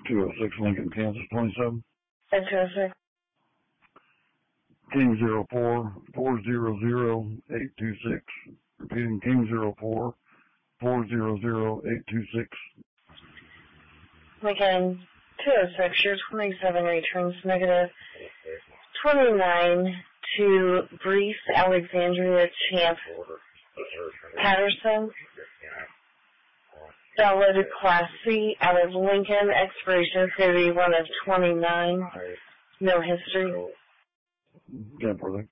206 Lincoln, Kansas 27. And 206. King 04-400-826. Repeating, King 04-400-826. Lincoln 206, your 27 returns negative. 29 to Brees Alexandria Champ Patterson. Valid Class C out of Lincoln. Expiration 31 of 29. No history. Yeah, brother.